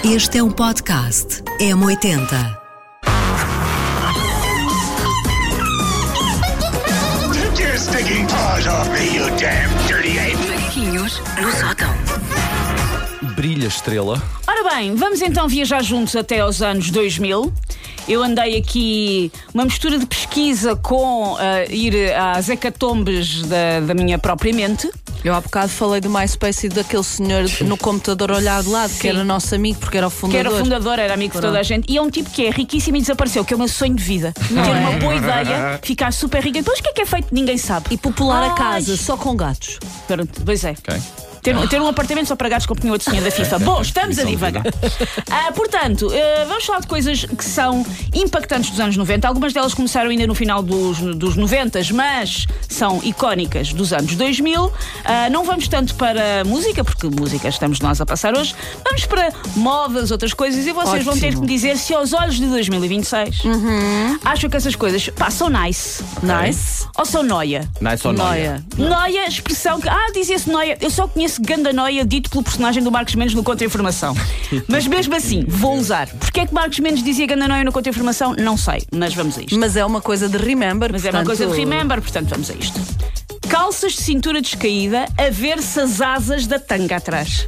Este é um podcast M80. Take your stinking paws off me, you damn dirty ape! Macaquinhos no sótão. Brilha estrela. Ora bem, vamos então viajar juntos até aos anos 2000. Eu andei aqui uma mistura de pesquisa com ir às hecatombes da minha própria mente. Eu há bocado falei do MySpace e daquele senhor no computador olhar de lado, que era nosso amigo, porque era o fundador. Que era o fundador, era amigo de toda a gente. E é um tipo que é riquíssimo e desapareceu, que é o meu sonho de vida. Ter uma boa ideia, ficar super rica. Depois o que é feito? Ninguém sabe. E popular a casa, só com gatos. Pois é. Okay. Ter um apartamento só para gatos, como tinha outro senhor da FIFA. Bom, estamos a divagar. Portanto, vamos falar de coisas que são impactantes dos anos 90. Algumas delas começaram ainda no final dos 90, mas são icónicas dos anos 2000. Não vamos tanto para música, porque música estamos nós a passar hoje. Vamos para modas, outras coisas, e vocês vão ter que me dizer se aos olhos de 2026 acham que essas coisas são nice. Nice. Ou são noia. Nice ou noia? Noia, expressão que... dizia-se noia. Eu só conheço ganda noia dito pelo personagem do Marcos Mendes no Contra-Informação. Mas mesmo assim, vou usar. Porquê é que Marcos Mendes dizia ganda noia no Contra-Informação? Não sei, mas vamos a isto. Mas é uma coisa de remember. Mas é uma coisa de remember, portanto vamos a isto. Calças de cintura descaída a ver-se as asas da tanga atrás.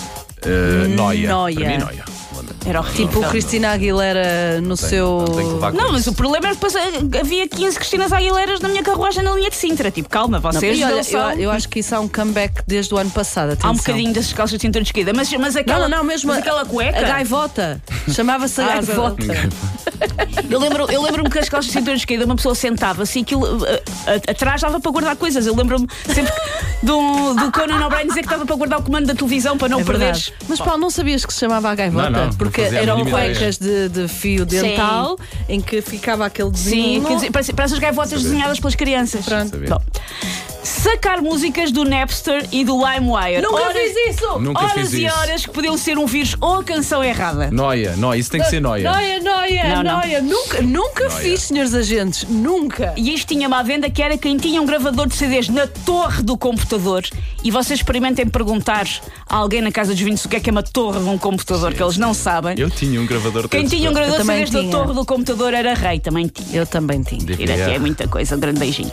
Noia. Noia. Para mim, noia. Era horrível. Tipo o Cristina Aguilera no seu... Não tenho que levar com Não, mas isso. o problema é que depois havia 15 Cristinas Aguileras na minha carruagem na linha de Sintra. Tipo, calma, vocês E olha, não são... eu acho que isso há um comeback desde o ano passado. Há Atenção. um bocadinho dessas calças de cintura descaída. Mas aquela, Não, mesmo mas aquela cueca... A gaivota. Chamava-se a gaivota. Eu lembro-me que as calças de cintura descaída, uma pessoa sentava-se e aquilo atrás dava para guardar coisas. Eu lembro-me sempre do Conan O'Brien dizer que estava para guardar o comando da televisão para não É perderes. verdade. Mas Paulo, não sabias que se chamava a gaivota? Não, porque não fazia a eram mínima ideia. cuecas de fio dental em que ficava aquele Sim, desenho. quer dizer, parece as gaivotas desenhadas pelas crianças. Pronto. Bom. Sacar músicas do Napster e do LimeWire. Nunca fiz isso! Nunca Horas fiz e isso. horas que podiam ser um vírus ou a canção errada. Noia, isso tem que ser noia. Noia. Nunca fiz, senhores agentes. Nunca. E isto tinha-me à venda que era quem tinha um gravador de CDs na torre do computador. E vocês experimentem perguntar a alguém na casa dos 20 o que é uma torre de um computador, que eles não sabem. Eu tinha um gravador Quem desses. tinha um gravador de Eu também CDs da tinha. torre do computador era rei, também tinha. Eu também tinha. Ir aqui é muita coisa, um grande beijinho.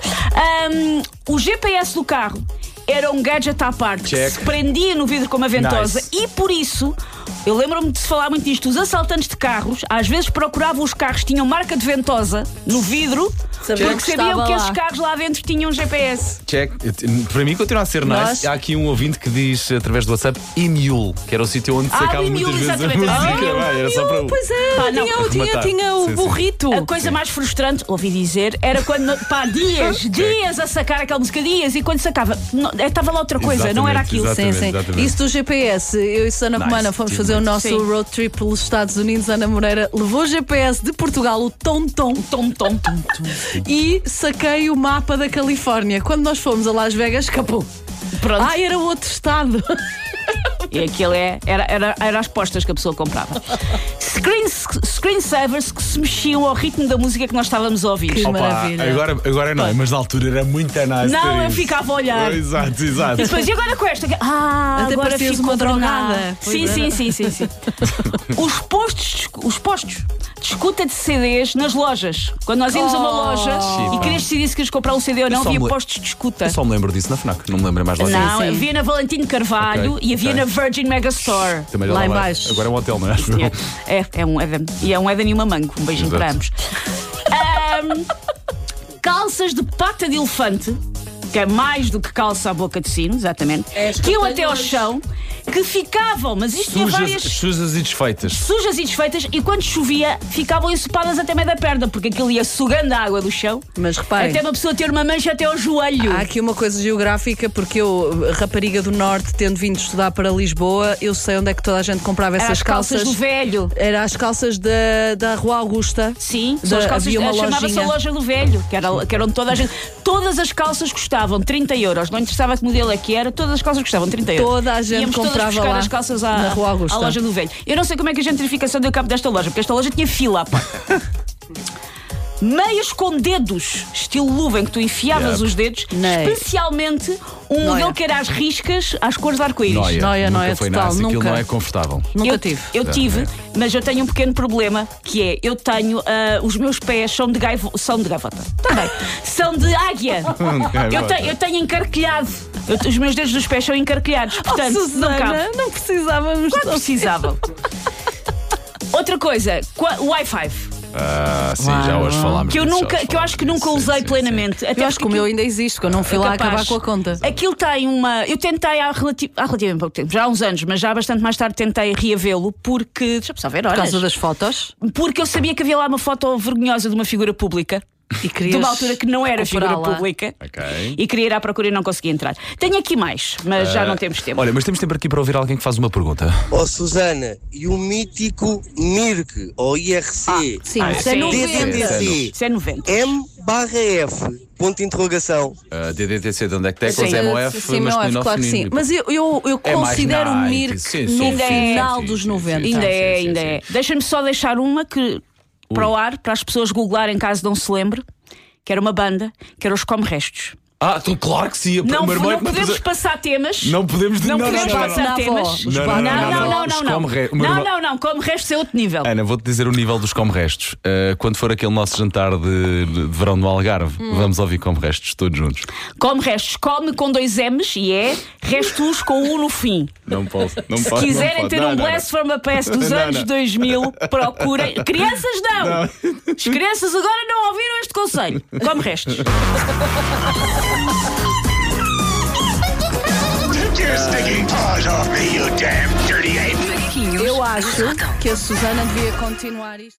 O GPS do carro era um gadget à parte que Check. se prendia no vidro com uma ventosa. Nice. E por isso, eu lembro-me de se falar muito disto, os assaltantes de carros às vezes procuravam os carros que tinham marca de ventosa no vidro, Sabiam porque que sabiam estava que lá. esses carros lá dentro tinham um GPS. Check. Para mim continua a ser nice. Nós- Há aqui um ouvinte que diz através do WhatsApp Emule, que era o sítio onde sacava o Emule, muitas vezes a exatamente. música. Vai, era só para... Pois é, Pá, não. tinha o Sim, sim. burrito. A coisa mais frustrante, ouvi dizer, era quando, dias a sacar aquela música, dias, e quando sacava, estava lá outra coisa, não era aquilo. Exatamente, Sim. exatamente. Isso do GPS, eu e Susana Nice. Romana fomos fazer o nosso Sim. road trip pelos Estados Unidos. Ana Moreira levou o GPS de Portugal, o Tom-Tom, e saquei o mapa da Califórnia. Quando nós fomos a Las Vegas, escapou. Pronto. Era outro estado. E aquilo era as postas que a pessoa comprava. Screensavers que se mexiam ao ritmo da música que nós estávamos a ouvir. Que Opa, maravilha. agora não, mas na altura era muito nice. Não, ter eu isso. ficava a olhar. Exato. E depois, e agora com esta? Até Agora parecias ficou uma drogada. drogada. Pois Sim. Os postos de escuta de CDs nas lojas. Quando nós íamos a uma loja e querias decidir se querias comprar um CD ou não, só havia me- postos de escuta. Eu só me lembro disso na FNAC, não me lembro mais lá. Não, sim. havia na Valentino Carvalho Ok, e havia ok. na Virgin Megastore. Também já Lá vai. em baixo. Agora é um hotel, não é? É um Eden. E é um Eden e uma mango. Um beijinho Exato. para ambos. Calças de pata de elefante, que é mais do que calça à boca de sino, exatamente, que iam até ao chão, que ficavam, mas isto tinha várias Sujas e desfeitas. sujas e desfeitas, e quando chovia ficavam ensopadas até meio da perna, porque aquilo ia sugando a água do chão, Mas reparem, até uma pessoa ter uma mancha até ao joelho. há aqui uma coisa geográfica, porque eu, rapariga do Norte, tendo vindo estudar para Lisboa, eu sei onde é que toda a gente comprava Era essas as calças do velho. Era as calças da Rua Augusta. Sim, são as calças, havia uma chamava-se a lojinha. loja do velho, que era onde toda a gente. Todas as calças custavam 30 euros. Não interessava que modelo é que era, todas as calças custavam 30 euros. Toda a gente Íamos todas comprava buscar lá, as calças na Rua Augusta. à loja do velho. Eu não sei como é que a gentrificação deu cabo desta loja, porque esta loja tinha fila à porta. Meias com dedos, estilo luva, em que tu enfiavas os dedos, especialmente um modelo que era às riscas, às cores de arco-íris. Noia foi total, nice, aquilo nunca. não é confortável. Nunca tive. Eu tive, mas eu tenho um pequeno problema, que é, eu tenho, os meus pés são de gaivota. Também. São de águia. Eu tenho encarquilhado. Os meus dedos dos pés são encarquilhados. Portanto, Susana, não cabe. não precisávamos. Claro que precisavam. Outra coisa, Wi-Fi. Sim, já hoje falámos. Que eu acho que nunca usei plenamente. Eu acho que o meu ainda existe, que eu não fui lá acabar com a conta. Aquilo tem uma. Eu tentei há relativamente pouco tempo, já há uns anos, mas já bastante mais tarde tentei reavê-lo porque. Deixa-me só ver, Por causa das fotos. Porque eu sabia que havia lá uma foto vergonhosa de uma figura pública. E de uma altura que não era figura pública. E queria ir à procura e não conseguia entrar. Tenho aqui mais, mas já não temos tempo. Olha, mas temos tempo aqui para ouvir alguém que faz uma pergunta. Susana, e o mítico MIRC, ou IRC? Sim, isso é 90. Isso é 90. M/F, ponto de interrogação. DDTC, de onde é que tem? Com os MOF, Sim, masculino claro que sim. feminino. Mas eu É mais considero o 90, MIRC sim, no sim, final sim, dos sim, 90. sim. Ainda é. Deixa-me só deixar uma que para o ar, para as pessoas googlarem caso não se lembre, que era uma banda, que era os Come Restos. Então claro que sim. Não podemos passar temas. Não podemos passar temas. Não, Come Restos é outro nível. Ana, vou-te dizer o nível dos Come Restos. Quando for aquele nosso jantar de verão no Algarve, vamos ouvir Come Restos todos juntos. Come Restos, come com 2 M's e é restos com U no fim. Não posso. Se quiserem ter um Blast from a Past dos anos 2000, procurem. Crianças não! As crianças agora não ouviram este conselho. Come Restos. Take your stinking paws off me, you damn dirty ape! Eu acho que a Susana devia continuar isto.